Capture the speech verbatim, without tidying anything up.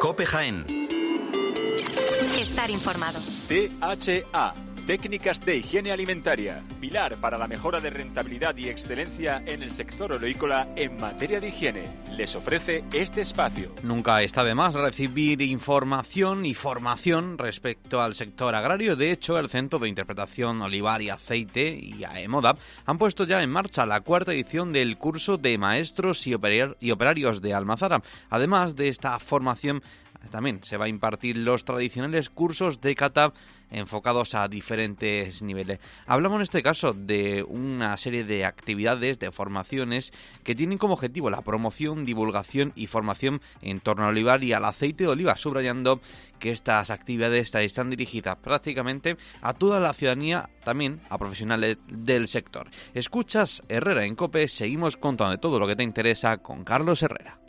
COPE Jaén. Estar informado. T H A, técnicas de higiene alimentaria, pilar para la mejora de rentabilidad y excelencia en el sector oleícola en materia de higiene. Les ofrece este espacio. Nunca está de más recibir información y formación respecto al sector agrario. De hecho, el Centro de Interpretación Olivar y Aceite y AEMODA han puesto ya en marcha la cuarta edición del curso de maestros y operarios de Almazara. Además de esta formación, también se va a impartir los tradicionales cursos de cata enfocados a diferentes niveles. Hablamos en este caso de una serie de actividades, de formaciones que tienen como objetivo la promoción, divulgación y formación en torno al olivar y al aceite de oliva, subrayando que estas actividades están dirigidas prácticamente a toda la ciudadanía, también a profesionales del sector. Escuchas Herrera en COPE, seguimos contando de todo lo que te interesa con Carlos Herrera.